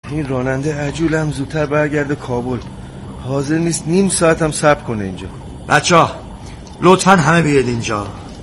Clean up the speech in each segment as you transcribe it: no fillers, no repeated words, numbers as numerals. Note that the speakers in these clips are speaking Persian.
این راننده عجولم زودتر برگرده کابل. حاضر نیست نیم ساعت هم صبر کنه اینجا. بچه‌ها لطفاً همه بیاید اینجا.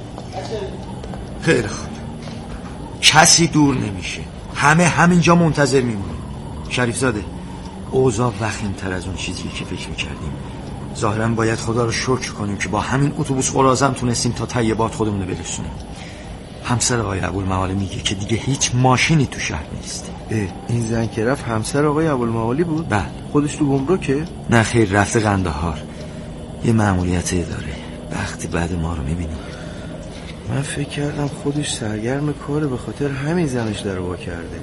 خیلی خوب، کسی دور نمیشه، همه همینجا منتظر میمونیم. شریف زاده، اوضاع وخیم‌تر از اون چیزی که فکر میکردیم. ظاهراً باید خدا رو شکر کنیم که با همین اتوبوس قلازم تونستیم تا طیبات خودمون رو برسونیم. همسر آقای ابوالمعالی میگه که دیگه هیچ ماشینی تو شهر نیست. این زن که رفت همسر آقای ابوالمعالی بود؟ بله. خودش تو گمرکه؟ نه خیر، رفته قندهار، یه مأموریت اداره. وقتی بعد ما رو میبینیم. من فکر کردم خودش سرگرم کاره، به خاطر همین زنش در وا کرده.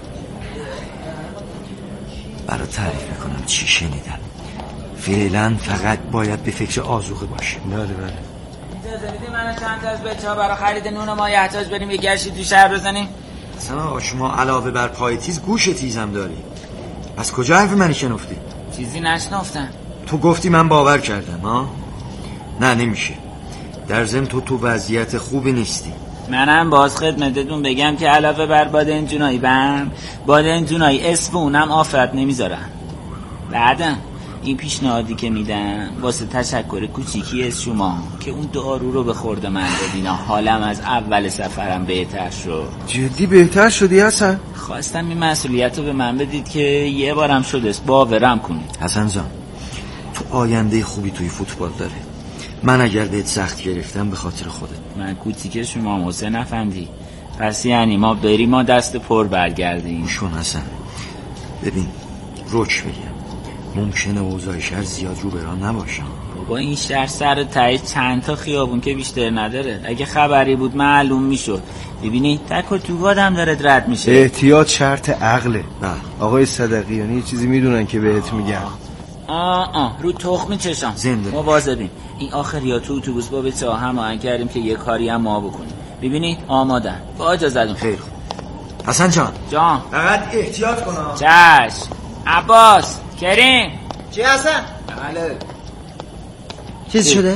برای تعریف میکنم چی شنیدم. فعلا فقط باید به فکر آذوقه باشیم. بله. اجازه بدید من چند تا از بچه‌ها برای خرید نون و مایحتاج بریم یه گشتی تو شهر بزنیم. اصلا شما علاوه بر پای تیز گوش تیزم داری. از کجا حرف منی شنفتی؟ چیزی نشنفتم. تو گفتی من باور کردم ها؟ نه نمیشه. در ضمن تو وضعیت خوبی نیستی. منم باز خدمتتون بگم که علاوه بر بادن جونایی بادن جونایی اسم اونم آفت نمیذارن. بعدم این پیشنهادی که میدم واسه تشکر کوچیکی از شما که اون دارو رو به خورد من دادین. حالم از اول سفرم بهتر شد. جدی بهتر شدی حسن؟ خواستم این مسئولیت رو به من بدید که یه بارم شده باورم کنید. حسن جان، تو آینده خوبی توی فوتبال داره. من اگر بهت سخت گرفتم به خاطر خودت. من کوچیک شما حسین افندی. پس یعنی ما بریم ما دست پر برگردیم. شون حسن، ببین روک بگم، ممکنه اوضاع شهر زیاد رو بران نباشم. با این شهر سر تایی چند تا خیابون که بیشتر نداره. اگه خبری بود معلوم میشد. ببینی تک و توگاد هم داره رد میشه. احتیاط شرط عقله. آقای صدقیانی یه چیزی میدونن که بهت میگن. رو تخم چشم زنده مواظبین. این آخریا تو اتوبوس با بچه‌ها هماهنگ کردیم که یه کاری هم ما بکنیم. ببینید آمادن. با اجازهتون. خیر خوب. حسن جان فقط احتیاط کن. چشم. عباس، کریم. چی حسن؟ بله. چیز شده؟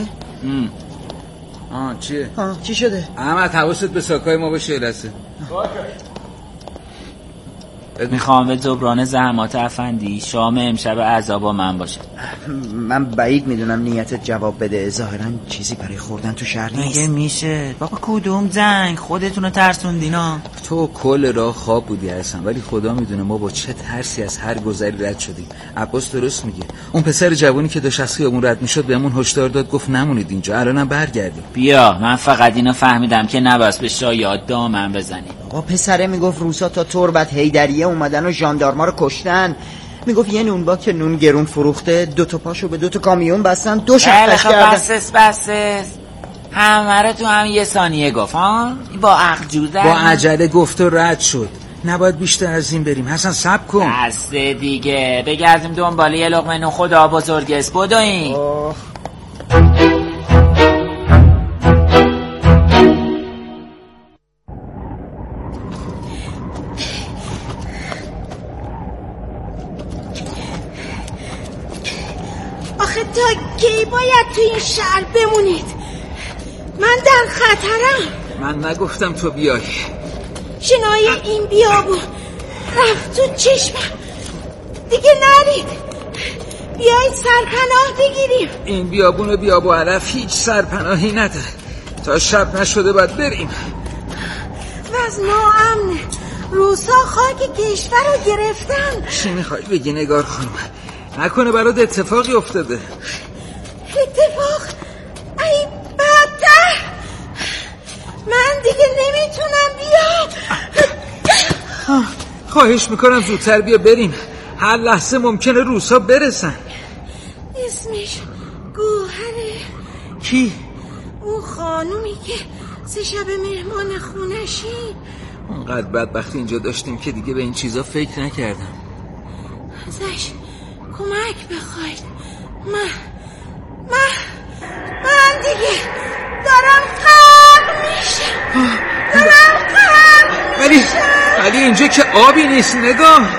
چیه؟ چی شده؟ احمد حواست به ساکای ما باشه لسه. میخوام به جبران زحمات افندی شام امشب عزا با من باشه. من بعید میدونم نیتت جواب بده. ظاهراً چیزی برای خوردن تو شهر نیست. مگه میشه؟ بابا کدوم زنگ خودتونو ترسوندینا. تو کل راه خواب بودی هستن، ولی خدا میدونه ما با چه ترسی از هر گذری رد شدیم. عباس درست میگه. اون پسر جوانی که داشت از خیابون رد میشد بهمون هشدار داد، گفت نمونید اینجا، الانم برگردیم. بیا من فقط اینو فهمیدم که نباید به شایعات دامن بزنیم. بابا پسره میگفت روسا تا تربت حیدریه اومدن و ژاندارما رو کشتن. میگفت یه نونبا که نون گرون فروخته 2 تا پاشو به 2 تا کامیون بستن 2 شخصش کردن. بس همه رو تو هم یه ثانیه گفت ها؟ با عقل جوزه با عجله گفت و رد شد. نباید بیشتر از این بریم. حسن صبر کن. دسته دیگه بگردیم دنبال یه لقمه نون. خدا بزرگ است. بدوین. آخه تا کی باید تو این شهر بمونید؟ من در خطرم. من نگفتم تو بیای. شنای این بیابون رفت تو چشمم. دیگه نرید. بیایید سرپناه بگیریم. این بیابون بیابو علف هیچ سرپناهی نداره. تا شب نشده باید بریم. وز ناامنه. روسا خاک کشور رو گرفتن. چی میخوای بگی نگار خانم؟ نکنه برات اتفاقی افتاده؟ اتفاق؟ ای بدتر. من دیگه نمیتونم بیام. خواهش میکنم زودتر بیا بریم. هر لحظه ممکنه روسا برسن. اسمش گوهره. کی؟ اون خانومی که 3 شب مهمان خونشی. اونقدر بدبختی اینجا داشتیم که دیگه به این چیزا فکر نکردم. ازش کمک بخواید. من دیگه دارم غرق میشم. ولی اینجا که آبی نیست. نگار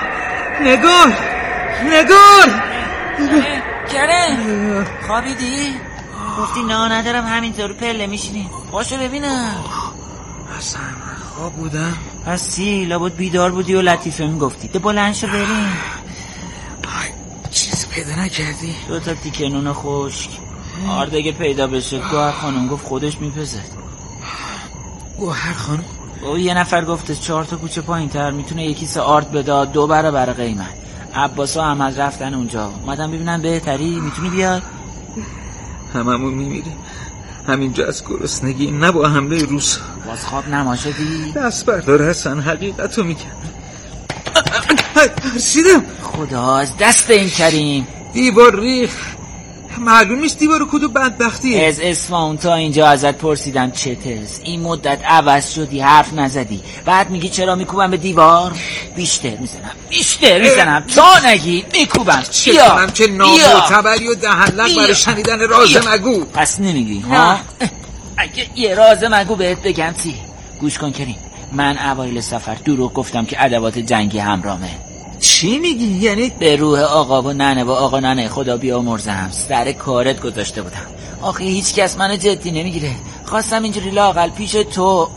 کریم خوابیدی؟ گفتی نه ندارم همینطور پله میشینی. باشو ببینم. اصلا خواب بودم. پس لابد بیدار بودی و لطیفه میگفتی. ده بلند شو بریم. پیدا نکردی؟ 2 تا تیکه نون خشک. آردگه پیدا بشه گوهر خانم گفت خودش میپزد. گوهر خانم؟ او یه نفر گفته 4 تا کوچه پایین تر میتونه 1 کیسه آرد بده 2 برابر قیمت. عباسا هم از رفتن اونجا اومدم ببینم بهتری میتونی بیای؟ هممون میمیریم همینجا از گرسنگی، نه با حمله روس. باز خواب نماشدی؟ دست بردار حسن، حقیقتو میگم. رسیدم. خدا از دست این کریم. دیوار ریخ، معلوم نیست دیوار کدوم بدبختیه. از اصفهان تا اینجا ازت پرسیدم چتس، این مدت عوض شدی حرف نزدی، بعد میگی چرا میکوبم به دیوار؟ بیشتر میزنم تا نگی میکوبم. بیا که نامعتبری و دهنلق برای شنیدن راز مگو. پس نمیگی ها؟ اگه یه راز مگو بهت بگم چی؟ گوش کن کریم، من اوایل سفر دروغ گفتم که ادوات جنگی همرامه. چی میگی؟ یعنی به روح آقا و ننه و آقا ننه خدا بیامرزم سر کارت گذاشته بودم. آخه هیچ کس منو جدی نمیگیره، خواستم اینجوری لااقل پیش تو.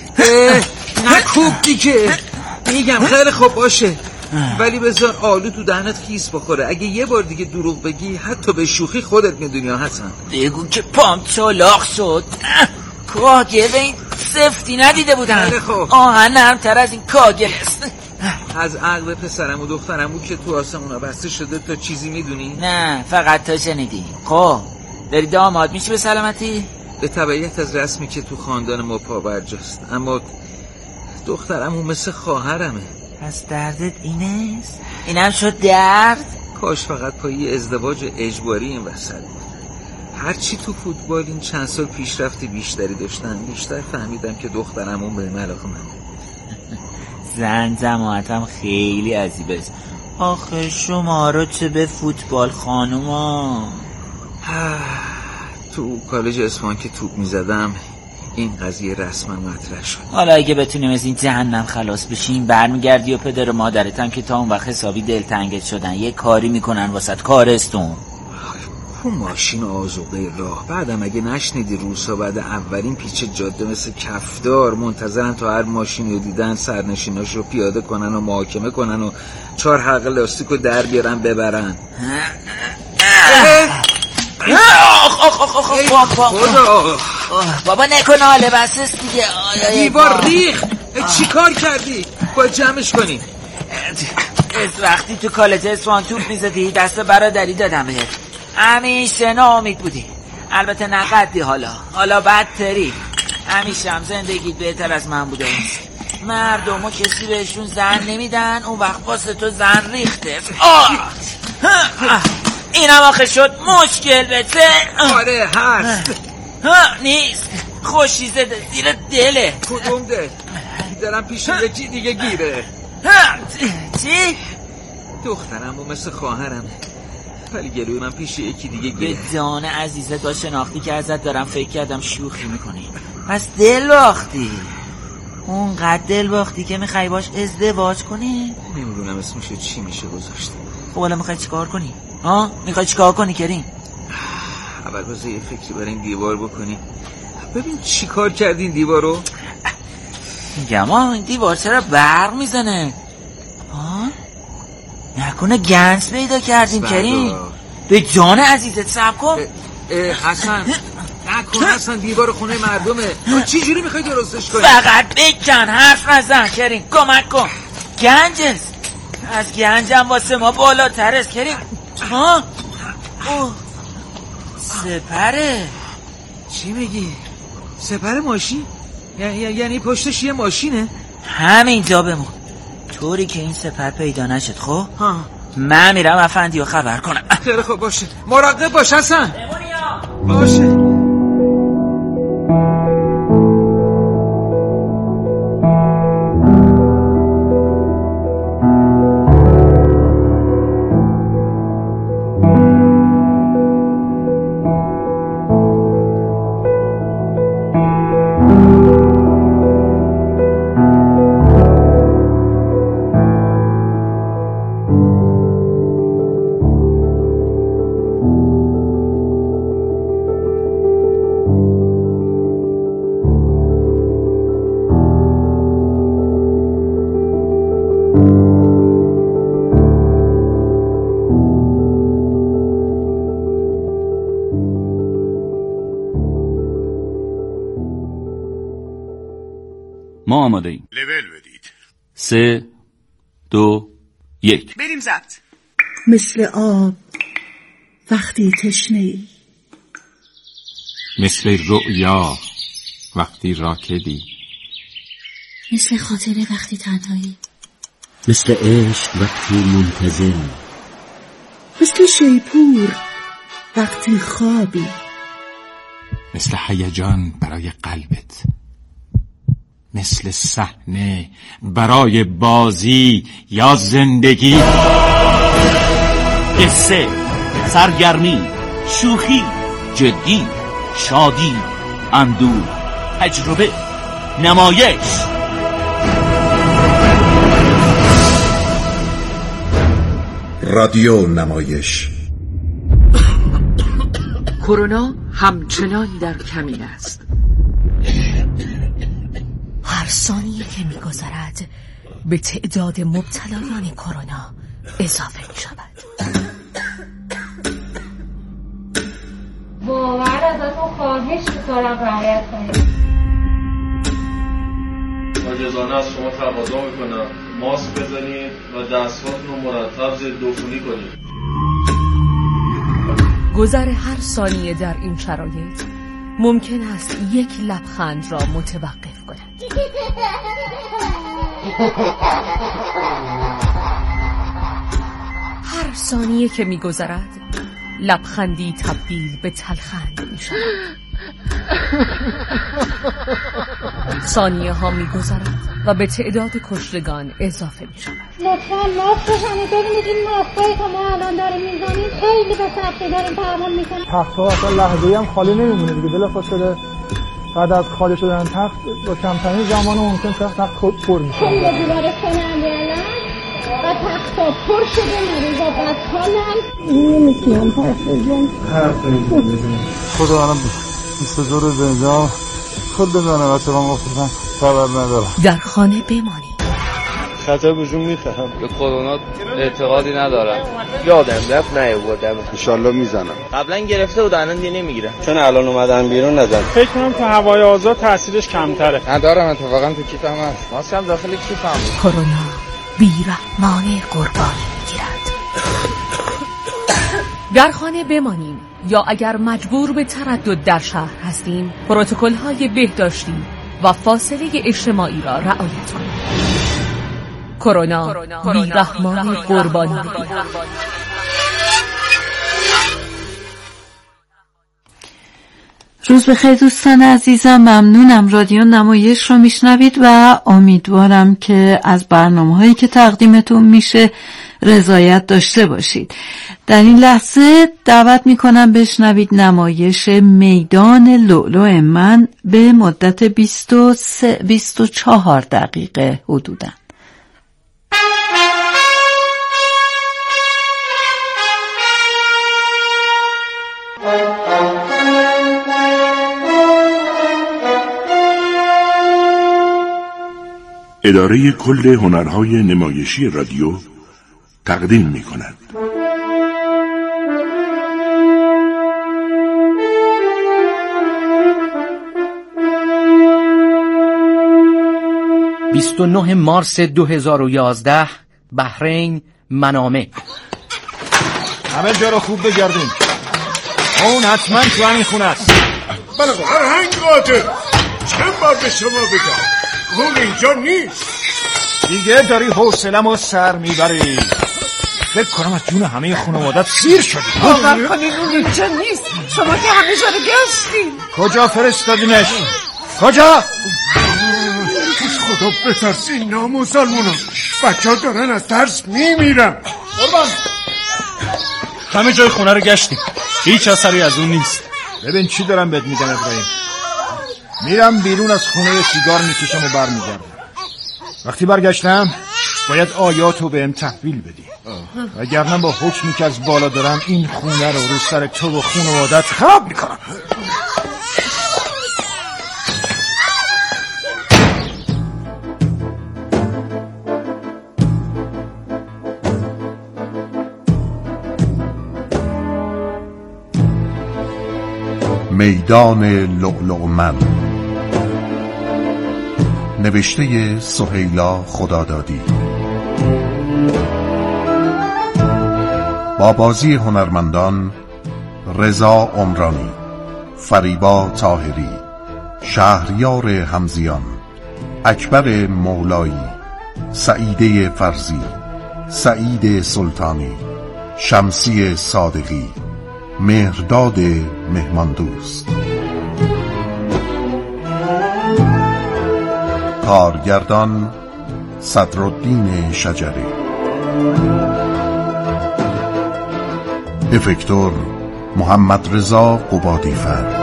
نکوب دیگه. میگم خیلی خوب باشه، ولی بذار آلو تو دهنت خیس بخوره. اگه یه بار دیگه دروغ بگی حتی به شوخی خودت میدونی حسن. بگو که پام چلاق شد. کاگل این سفتی ندیده بودم. آهن نرم‌تر از این کاگل است. از عقل پسرم و دخترم که تو آسمونا بسته شده تا چیزی میدونی؟ نه فقط تا شنیدی. خب داری داماد میشی به سلامتی؟ به تبعیت از رسمی که تو خاندان ما پابرجاست، اما دخترم اون مثل خواهرمه. پس دردت اینست؟ اینم شد درد؟ کاش فقط پای ازدواج اجباری این وسط بود. هرچی تو فوتبال این چند سال پیشرفت بیشتری داشتم، بیشتر فهمیدم که دخترم اون به علاقه من. زن جماعتم خیلی عجیبه است. آخه شما رو چه به فوتبال خانوما؟ تو کالج اصفهان که توپ میزدم این قضیه رسما مطرح شد. حالا اگه بتونیم از این جهنم خلاص بشیم برمیگردی و پدر و مادرت هم که تا اون وقت حسابی دلتنگت شدن یه کاری میکنن واسط کارستون. اون ماشین آزوقه راه، بعدم اگه نشنیدی روسا بعد اولین پیچ جاده مثل کفدار منتظرن تا هر ماشینی رو دیدن سرنشیناش رو پیاده کنن و محاکمه کنن و 4 حلقه لاستیک رو در بیارن ببرن. بابا نکن حاله بسست دیگه. دیوار ریخ. چی کار کردی؟ باید جمعش کنی. از وقتی تو کالج اصفهان توپ میزدی دست برادری دادم بهت، همیشه ناامید بودی. البته نقدی حالا بدتری. همیشه هم زندگیت بهتر از من بوده. مردم کسی بهشون زن نمیدن، اون وقت واسه تو زن ریخته. اینم آخه شد مشکل بته. آره هست. نیست، خوشی زده زیر دله. کدوم دل؟ دارم پیش یکی دیگه گیره. چی؟ دخترم و مثل خواهرم، ولی گلوی من پیش یکی دیگه گیره. به جان عزیزت با شناختی که ازت دارم فکر کردم شوخی میکنی. پس دل باختی. اونقدر دل باختی که میخوای باش ازدواج کنی؟ نمیدونم اسمشو چی میشه گذاشت. خب حالا میخوای چیکار کنی؟ میخوای چیکار کنی کریم؟ اول بذار یه فکری برای این دیوار بکنی. ببین چی کار کردی این دیوارو؟ میگم این دیوار چرا برق میزنه؟ نکنه گنس پیدا کردیم کریم؟ به جان عزیزت صبر کن. حسن نکن حسن، دیوار خونه مردمه. چی جوری میخوای درستش کنی؟ فقط بکن، حرف نزن کریم، کمک کن. گنجست، از گنجم واسه ما بالاتر است کریم. سپره. چی میگی؟ سپر ماشین؟ یعنی پشتش یه ماشینه؟ همینجا بمون طوری که این سپر پیدا نشد. خب من میرم افندی رو خبر کنم. خیلی خوب باشه، مراقب باش حسن. باشه. ما آماده ایم. لول بدید. 3 2 1 بریم ضبط. مثل آب وقتی تشنه‌ای، مثل رؤیا وقتی راکدی، مثل خاطره وقتی تنهایی، مثل عشق وقتی منتظر، مثل شیپور وقتی خوابی، مثل هیجان برای قلبت، مثل صحنه برای بازی یا زندگی. قصه، سرگرمی، شوخی، جدی، شادی، اندوه، تجربه، نمایش. رادیو نمایش. کرونا همچنان در کمین است. هر ثانیه که می‌گذرد به تعداد مبتلایان کرونا اضافه می‌شود. واقعا ازتون خواهش می‌کنم رعایت کنید. عاجزانه از شما تقاضا می‌کنم ماسک بزنید و دستهاتون رو مرتب ضدعفونی کنید. گذر هر ثانیه در این شرایط ممکن است یک لبخند را متوقف کند. هر ثانیه که می‌گذرد لبخندی تبدیل به تلخند می‌شود. ثانیه ها می‌گذرد و به تعداد کشتگان اضافه می‌شود. لطفاً ماسک بزنید. ببینید این ماسکایی که ما الان داریم می‌زنیم خیلی به سختی داریم تحمل می‌کنیم. تخت‌ها اصلا لحظه‌ای هم خالی نمی‌مونه دیگه. بلافاصله بعد از خالی شدن تخت با کمترین زمان ممکن تخت پر میشه. خیلی بیمارستان امریالان و تخت‌ها پر شده، مریضا بدحالن. نمی‌تونم حرف بزنم. خدا الان 22 روز اینجا خود بزنه بچه هم گفتن خبر ندارم. در خانه بمانید. خطر بهشون میفهم. به کرونا اعتقادی ندارم. یادم رفت نیاوردم. انشالله میزنم. قبلا گرفته بود الان دیگه نمیگیرم. چون الان اومدن بیرون نزن. فکر کنم تو هوای آزاد تاثیرش کمتره. ندارم اتفاقا تو کیفم هست. ماسک هم داخل کیفم. کرونا بی‌رحمانه قربانی می‌گیرد. در خانه بمانیم یا اگر مجبور به تردد در شهر هستیم پروتکل‌های بهداشتی و فاصله اجتماعی را رعایت کنیم. کرونا بی‌رحمانه قربانی می‌گیرد. روز بخیر دوستان عزیزم، ممنونم رادیو نمایش رو میشنوید و امیدوارم که از برنامه‌هایی که تقدیمتون میشه رضایت داشته باشید. در این لحظه دعوت میکنم بشنوید نمایش میدان لؤلؤ من به مدت 24 دقیقه حدوداً. اداره کل هنرهای نمایشی رادیو تقدیم می کند. (29 مارس 2011) بحرین، منامه. همه جا رو خوب بگردین. اون حتما تو همین خونه است. بله فرهنگ قاطر، چند بار به شما بگم اون اینجا نیست. دیگه داری حوصله‌مو سر میبری. فکر کنم از جون همه خانوادت سیر شدی. باور کنین اون اینجا نیست. شما که همه جا رو گشتین. کجا فرستادینش؟ کجا؟ خدا بترسی نامسلمونا، بچه ها دارن از ترس میمیرن. قربان همه جای خونه رو گشتیم، هیچ اثری از اون نیست. ببین چی دارم بهت میگم ابراهیم. میرم بیرون از خونه سیگار میکشم و برمیگردم. وقتی برگشتم باید آیاتو بهم تحویل بدی، وگرنه با حکمی که از بالا دارم این خونه رو سر تو و خانوادت خراب میکنم. میدان لؤلؤ من، نوشته سهیلا خدادادی. با بازی هنرمندان رضا عمرانی، فریبا طاهری، شهریار همزیان، اکبر مولایی، سعیده فرزی، سعید سلطانی، شمسی صادقی، مهرداد مهماندوست. کارگردان صدرالدین شجری. افکتور محمد رضا قبادیفر.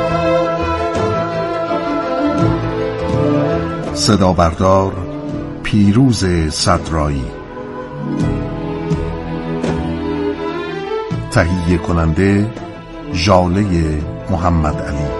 صدا بردار پیروز صدرایی. تهیه کننده ژاله محمد علی.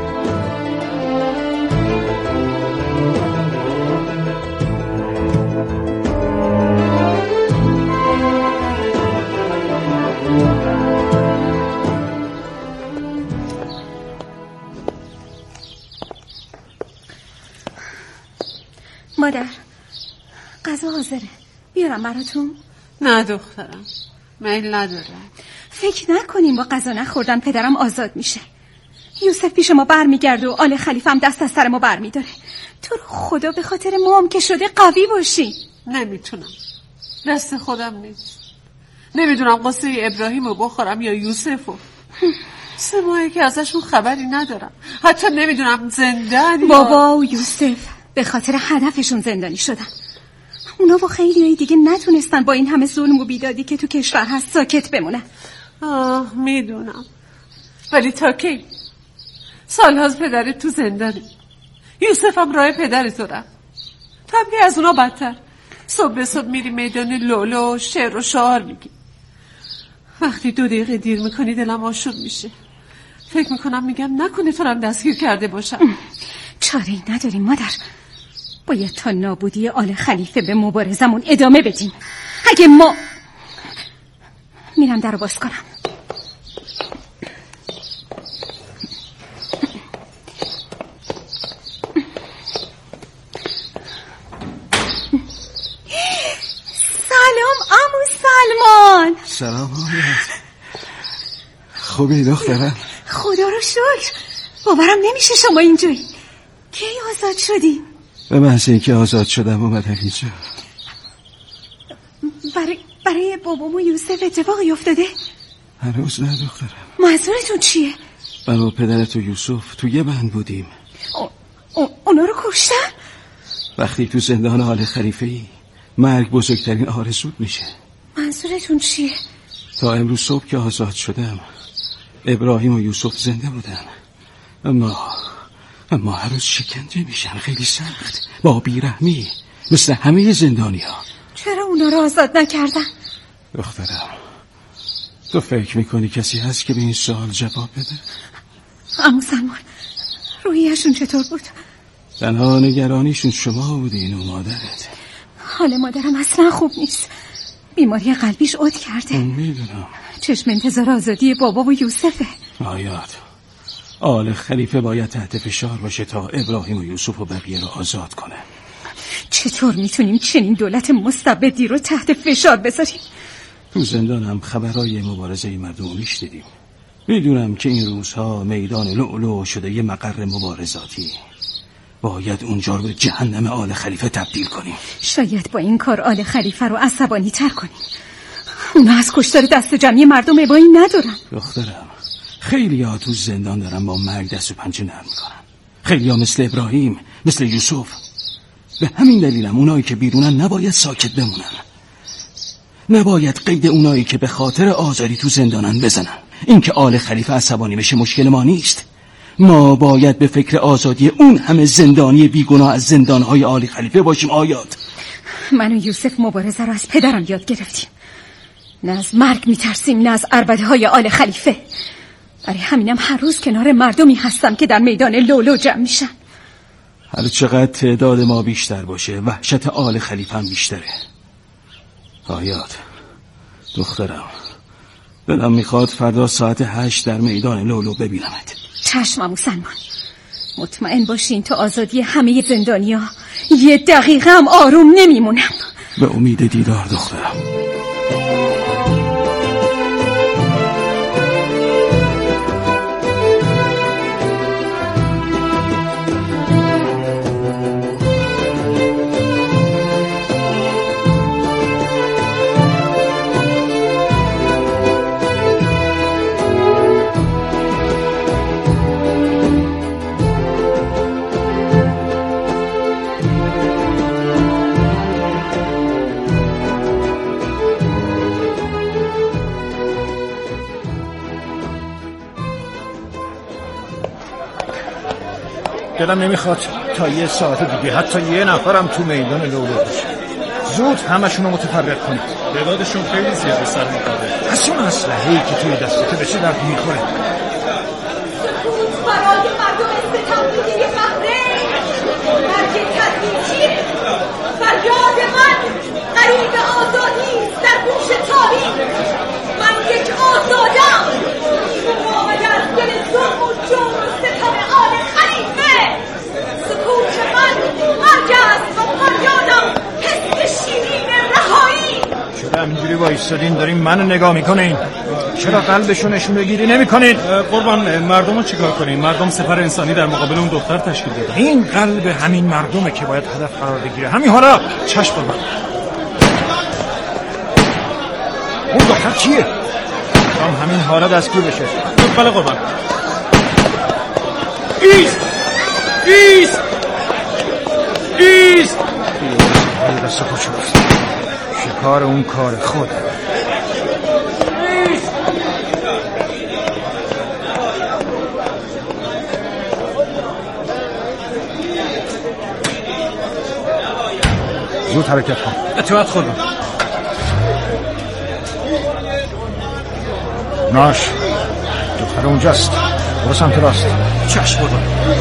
مادر، غذا حاضره، بیارم براتون؟ نه دخترم، میل ندارم. فکر نکنیم با غذا نخوردن پدرم آزاد میشه. یوسف پیش ما برمیگرده و آل خلیفه هم دست از سر ما برمیداره. تو رو خدا به خاطر ما هم که شده قوی باشی. نمیتونم، دست خودم نیست. نمیدونم قصه ابراهیم رو بخورم یا یوسف رو. 3 ماهه که ازشون خبری ندارم. حتی نمیدونم زندن بابا و یوسف به خاطر هدفشون زندانی شدن. اونا و خیلی دیگه نتونستن با این همه ظلم و بیدادی که تو کشور هست ساکت بمونن. میدونم، ولی تا کی؟ سالهاست پدرت تو زندانی. یوسف هم راه پدرت رو رفت. تو هم که از اونا بدتر. صبح به صبح میری میدان لولو و شعر و شعار میگی. وقتی 2 دقیقه دیر میکنی دلم آشوب میشه. فکر میکنم میگم نکنه تو هم دستگیر کرده باشم. چاره‌ای نداریم مادر، باید تا نابودی آل خلیفه به مبارزمون ادامه بدیم. اگه ما میرم در رو باز کنم. سلام عمو سلمان. سلام خوبی دخترم؟ خدا رو شکر، باورم نمیشه شما اینجایی. کی آزاد شدی؟ به محض اینکه آزاد شدم اومدم اینجا. برای بابام و یوسف اتفاقی افتاده؟ هنوز نه دخترم. منظورتون چیه؟ من و پدرت و یوسف تو یه بند بودیم. اونا رو کشتن؟ وقتی تو زندان آل خلیفه‌ای مرگ بزرگترین آرزوت میشه. منظورتون چیه؟ تا امروز صبح که آزاد شدم ابراهیم و یوسف زنده بودن، اما هر روز شکنجه میشن، خیلی سخت، با بیرحمی، مثل همه زندانیا. چرا اونا رو آزاد نکردن؟ دخترم، تو فکر میکنی کسی هست که به این سوال جواب بده؟ عمو سلمان، روحیشون چطور بود؟ تنها نگرانیشون شما بودین و مادرت. حال مادرم اصلا خوب نیست، بیماری قلبیش عود کرده. میدونم. چشم انتظار آزادی بابا و یوسفه. آیات، آل خلیفه باید تحت فشار باشه تا ابراهیم و یوسف و بقیه رو آزاد کنه. چطور میتونیم چنین دولت مستبدی رو تحت فشار بذاریم؟ تو زندانم خبرای مبارزه مردم میشنیدیم. میدونم که این روزها میدان لؤلؤ شده یه مقر مبارزاتی. باید اونجا رو به جهنم آل خلیفه تبدیل کنیم. شاید با این کار آل خلیفه رو عصبانی تر کنیم. اونا از کشتار دست جمعی مردم ابایی ندارن. دخترم، خیلی ها تو زندان دارن با مرگ دست و پنجه نرم میکنن. خیلی ها مثل ابراهیم، مثل یوسف. به همین دلیلم اونایی که بیرونن نباید ساکت بمونن. نباید قید اونایی که به خاطر آزادی تو زندانن بزنن. این که آل خلیفه عصبانی بشه مشکل ما نیست. ما باید به فکر آزادی اون همه زندانی بیگناه از زندانهای آل خلیفه باشیم. آیات، من و یوسف مبارزه رو از پدرم یاد گرفتیم. نه از مرگ میترسیم، نه از عربده های آل خلیفه. برای همینم هر روز کنار مردمی هستم که در میدان لولو جمع میشن. هر چقدر تعداد ما بیشتر باشه وحشت آل خلیفه هم بیشتره. آیات دخترم، دلم میخواد فردا ساعت 8 در میدان لولو ببینمت. چشم عمو سلمان، مطمئن باشین تا آزادی همه زندانیا یه دقیقه هم آروم نمیمونم. به امید دیدار دخترم. دلم نمیخواد تا یه ساعت دیگه حتی یه نفرم تو میدان لولو باشه. زود همشونو متفرق کنید. تعدادشون خیلی زیاده سر مقابل. از اون اسلحه‌ای که توی دستته به چه درد میخوره؟ برای مردم ستمدیده بحرین مرگ تدریجی فریاد من غریب آزادی است در گوش تاریخ. من یک آزادم مقاومت از دل ظلم و جور و ستم آل خلیفه. سکوت من مرگ است و فریادم حس شیرین رهایی. چرا همینجوری وایستادین دارین منو نگاه میکنین؟ چرا قلبشو نشون بگیری نمیکنین؟ قربان مردم رو چیکار کنین؟ مردم سپر انسانی در مقابل اون دختر تشکیل داده. این قلب همین مردمه که باید هدف قرار بگیره. همین حالا چشم قربان. اون دختر چیه؟ همین حالا دستگیر بشه. بله قربان. ایست! ایست! ایست! این دست پاچه بست. شکار اون کار خود. زود حرکت کن. اطاعت خودم. ناش دختر اونجاست. برو سمت راست. چشم بودم.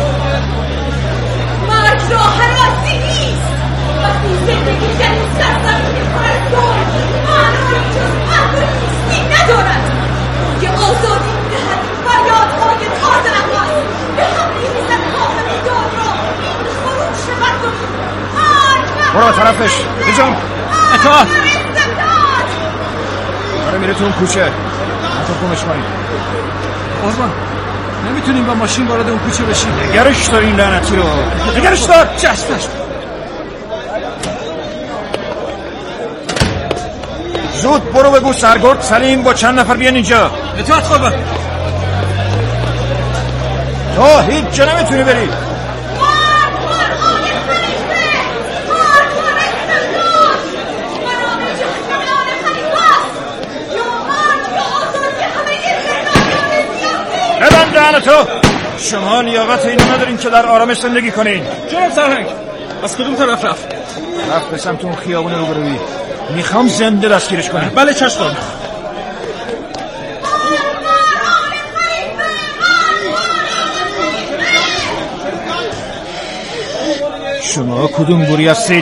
مرگ راه راستی نیست. وقتی زندگی در این سرزمین پرستار معنای جز مرگ و نیستی ندارد. یه آزادی میدهد فریادهای تازه نفس به هم میریزد خواهد داد را این خروش مردمی. برو طرفش. بجام. اطاعت. داره میره تو اون کوچه. حتی گمش کنید. قربان نمیتونیم با ماشین وارد اون کوچه بشیم. نگرش دار این لعنتی رو. نگرش دار. چشم. زود برو بگو سرگرد سلیم با چند نفر بیان اینجا. اطاعت قربان. تو هیچ جا نمیتونی بری. ببند دهنتو. شما لیاقت اینو ندارین که در آرامش زندگی کنین. جناب سرهنگ از کدوم طرف رفت؟ رفت به سمت اون خیابون روبرویی. میخوام زنده دستگیرش کنم. بله چشم قربان. شما کدوم گوری هستید؟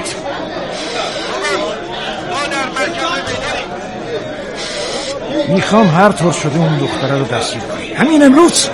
میخوام هر طور شده اون دختره رو دستگیر کنی. همین امروز.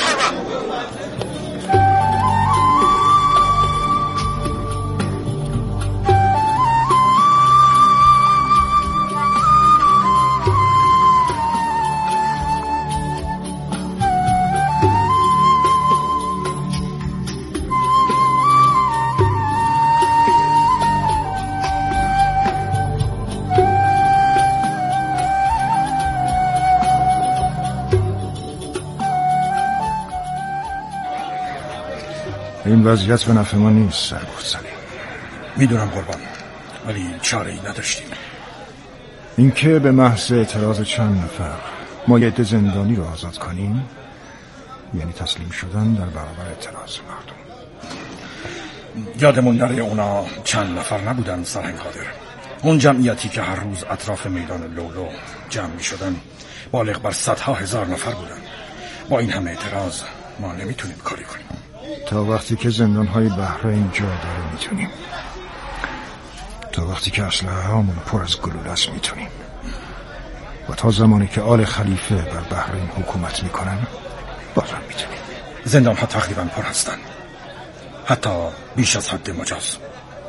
این وضعیت به نفع ما نیست سرگرد سلیم. میدونم قربان ولی چاره ای نداشتیم. اینکه به محض اعتراض چند نفر ما یه عده زندانی رو آزاد کنیم یعنی تسلیم شدن در برابر اعتراض مردم. یادمون نره اونا چند نفر نبودن سرهنگ قادر. اون جمعیتی که هر روز اطراف میدان لولو جمع می شدن بالغ بر صدها هزار نفر بودن. با این همه اعتراض ما نمیتونیم کاری کنیم. تا وقتی که زندانهای بحرین جا داره میتونیم. تا وقتی که اسلحه هامون پر از گلوله است میتونیم. و تا زمانی که آل خلیفه بر بحرین حکومت میکنن بازم میتونیم. زندان ها تقریبا پر هستن. حتی بیش از حد مجاز.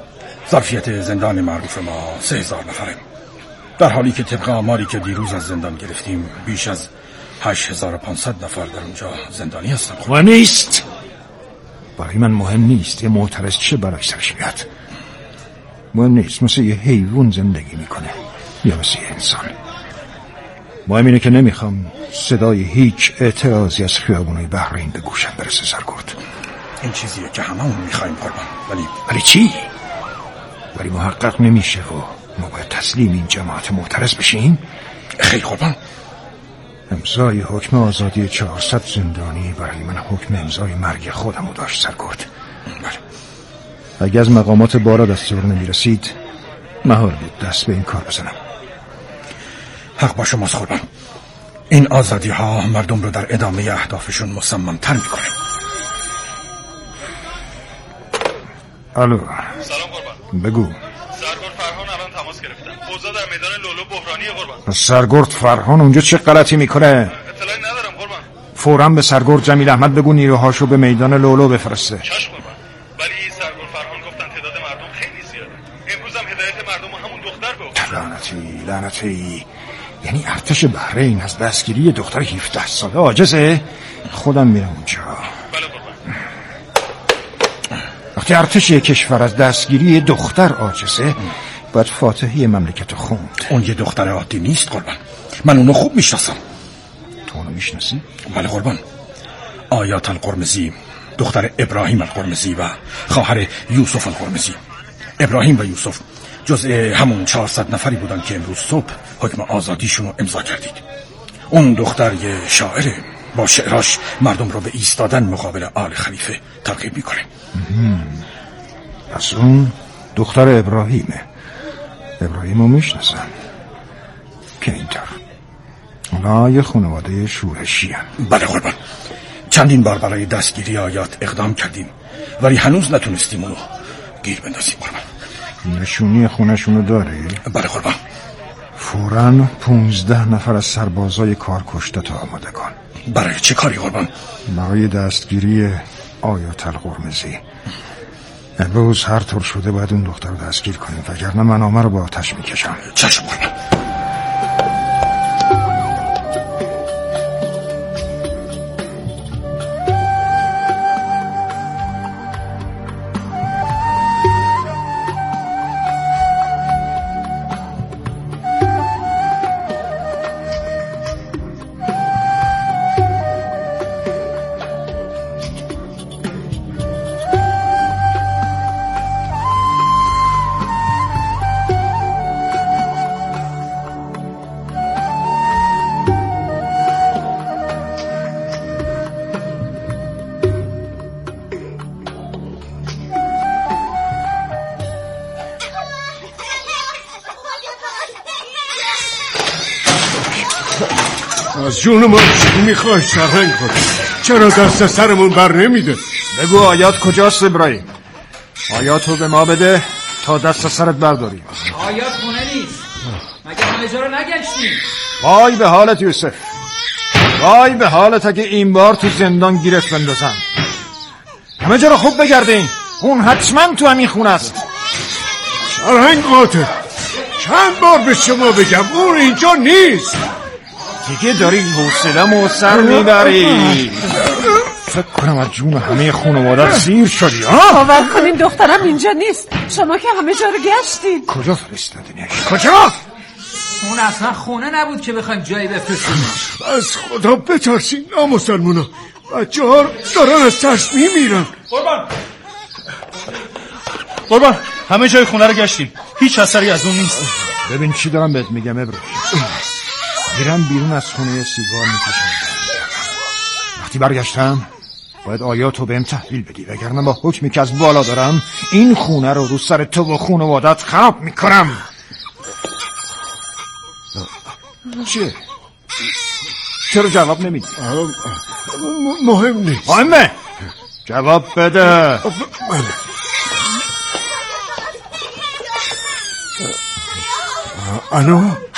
ظرفیت زندان معروف ما 3000 نفره، در حالی که طبق آماری که دیروز از زندان گرفتیم بیش از 8500 نفر در اونجا زندانی هستن. مهم نیست، برای من مهم نیست یه معترض چه برای سرش میاد. مهم نیست مثل یه حیوان زندگی میکنه یا مثل یه انسان. مهم اینه که نمیخوام صدای هیچ اعتراضی از خیابونای بحرین به گوشم برسه سرگرد. این چیزیه که هممون میخوایم قربان. ولی چی؟ ولی محقق نمیشه و ما باید تسلیم این جماعت معترض بشیم؟ خیلی قربان. امضای حکم آزادی 400 زندانی برای من حکم امضای مرگ خودمو داشت سرگرد. اگه از مقامات بالا دستور نمیرسید محال بود دست به این کار بزنم. حق با شماست قربان. این آزادی ها مردم رو در ادامه اهدافشون مصمم‌تر میکنه. الو. سلام قربان. بگو. سرگرد فرهان الان تماس گرفتن. اوضاع در میدان لولو بحرانیه قربان. سرگرد فرهان اونجا چه غلطی میکنه؟ اطلاعی ندارم قربان. فوراً به سرگرد جمیل احمد بگو نیروهاشو به میدان لولو بفرسته. چشم قربان. ولی سرگرد فرهان گفتن تعداد مردم خیلی زیاده. امروز هم هدایت مردم همون دختر به لعنتی. یعنی ارتش بحرین از دستگیری دختر 17 ساله عاجزه؟ خودم میرم اونجا. بله قربان. وقتی ارتش کشور از دستگیری دختر عاجزه باید فاتحه مملکت خوند. اون یه دختر عادی نیست قربان. من اونو خوب میشناسم. تو اونو میشناسی؟ بله قربان. آیات القرمزی، دختر ابراهیم القرمزی و خواهر یوسف القرمزی. ابراهیم و یوسف جزء همون 400 نفری بودن که امروز صبح حکم آزادیشون رو امضا کردید. اون دختر یه شاعره، با شعراش مردم رو به ایستادن مقابل آل خلیفه ترغیب میکنه. پس اون دختر ابراهیمه. ابراهیمو میشناسن که اینطور اونا یه خانواده شورشی هن. بله قربان. چندین بار برای دستگیری آیات اقدام کردیم ولی هنوز نتونستیم اونو گیر بندازیم قربان. نشونی خونشونو داره؟ بله قربان. فوراً 15 نفر از سربازای کار کشته تا آماده کن. برای چه کاری قربان؟ برای دستگیری آیات القرمزی. امروز هر طور شده باید اون دختر رو دستگیر کنیم وگرنه منامه رو با آتش میکشم. چشم قربان. از جون ما چی میخوای سرهنگ خود؟ چرا دست سرمون بر نمیده؟ بگو آیات کجاست ابراهیم؟ آیاتو به ما بده تا دست سرت برداریم. آیات خونه نیست. مگه همه جا رو نگشتیم؟ وای به حالت یوسف، وای به حالت اگه این بار تو زندان گیرت بندازن. همه جا رو خوب بگردین، اون حتما تو همین خونه است. سرهنگ قاطع، چند بار به شما بگم اون اینجا نیست. دیگه داری حوصله‌مو سر میبری. فکر کنم از جون همه خانواده‌ات سیر شدی. باور کنین دخترم اینجا نیست. شما که همه جا رو گشتید. کجا فرستادینش؟ کجا؟ اون اصلا خونه نبود که بخوایم جایی بفرستیم. از خدا بترسین نامسلمونا، بچه ها دارن از ترس میمیرن. قربان همه جای خونه رو گشتیم، هیچ اثری از اون نیست. ببین چی دارم بهت میگم ابراهیم. میرم بیرون از خونه سیگار میکشم. وقتی برگشتم باید آیاتو بهم تحویل بدی وگرنه با حکمی که از بالا دارم این خونه رو سر تو و خانواده‌ات خراب میکنم. چیه؟ چرا جواب نمیدی؟ مهم نیست. مهمه؟ جواب بده. الو